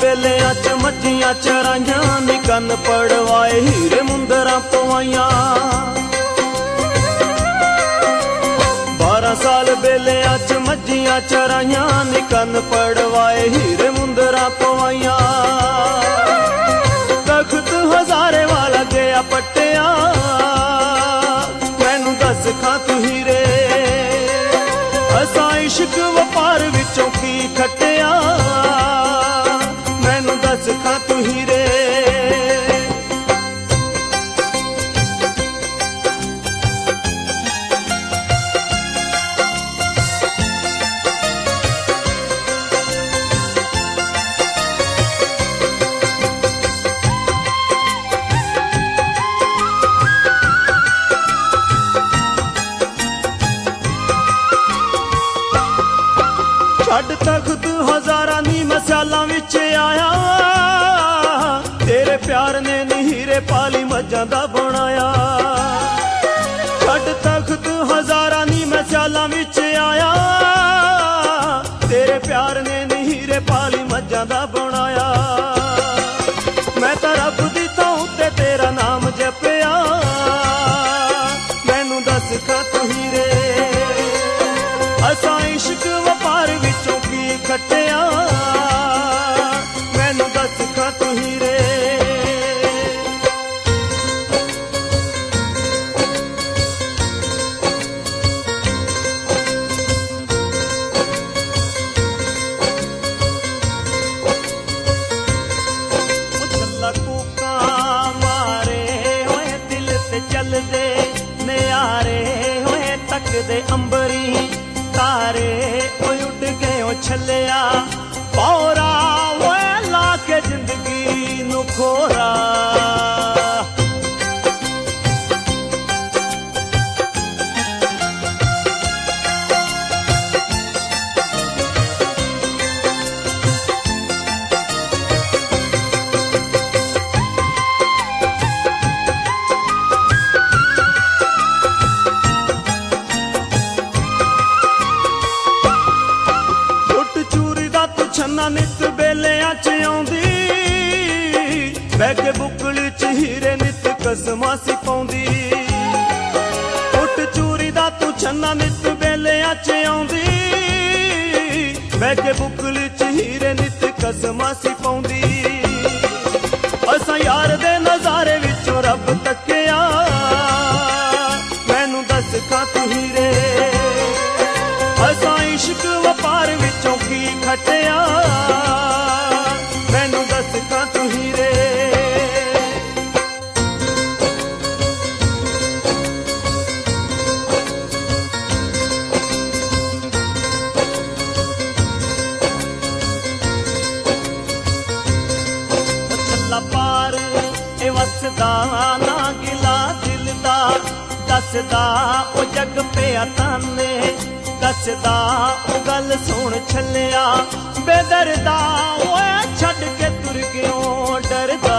बेलियां च मज्जियां चराइयां नी कन पड़वाए हीरे मुंदरां पवाइयां। 12 साल बेलियां च मज्जियां चराइयां नी कन पड़वाए हीरे मुंदरां पवाइयां। तख्त हजारे वाला गया पट्टिया मैनू दस खां तू हीरे असां इश्क वपार विचों की खट्टिया मैनू दस खां तू हीरे। छड़ तख्त हजारां नी मैं स्यालां विच आया तेरे प्यार ने नी हीरे पाली मज्जां दा बनाया। छड़ तख्त हजारां नी मैं स्यालां विच आया तेरे प्यार ने नी हीरे पाली मज्जां दा बनाया। मैं तां रब दी थां उत्ते तेरा नाम जपिया मैनू दस खां तू हीरे असां इश्क वपार विचों की खट्टिया मैनू दस खां तू हीरे। चला कूका मारे होए दिल ते चलदे नयारे होए तकदे अंबरी तारे ओए उड़ गए ओ छलिया पौरा ओए ला के जिंदगी नू खोरा। छन्ना नित बेलियां च आउंदी बह के बुकली च हीरे नित कसमां सी पाउंदी। उठ चूरी दा तू छन्ना नित बेलियां च आउंदी बह के बुकली च हीरे नित कसमां सी पाउंदी। असां यार दे नज़ारे विचों रब तकिया मैनू दस खां तू हीरे असां इश्क वपार विचों की खट्टिया मैनू दस खां तू हीरे। छल्ला पार ए वसदा ना गिला दिल दा दसदा ओ जग पिया ताने दसदा ओ गल सुन छलिया बेदरदा ओए छड़ के तुर क्यों डरदा।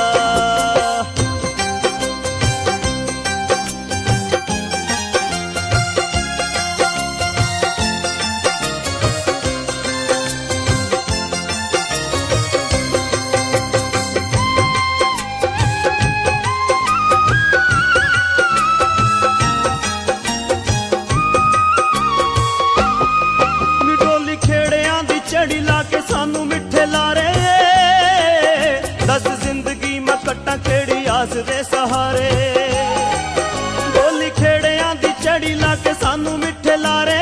चढ़ी ला के सानू मिठे लारे दस जिंदगी मैं कट्टा केड़ी आस दे सहारे। डोली खेड़ियां दी चढ़ी ला के सानू मिठे लारे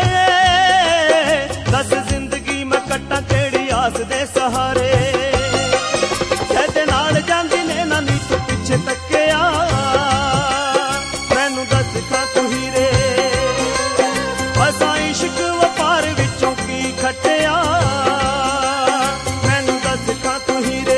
दस जिंदगी मैं कट्टा केड़ी आस दे सहारे। सैदे नाल जांदी ने ना नी तू पिछे तकिया मैनू दस खां तू हीरे असां इश्क वपार विचों की खट्टिया मैनू दस खां तू हीरे।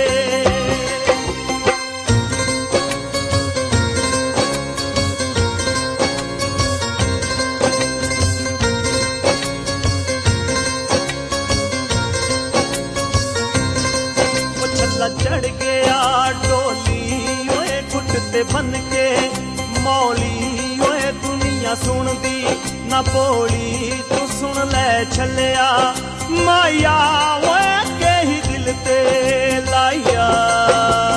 छल्ला चढ़ गया डोली ओए घुट ते बन के मौली ओए दुनिया सुनदी ना बोली तू सुन ले छलिया माया ओए के ही दिल ਤੇ ਲਾਇਆ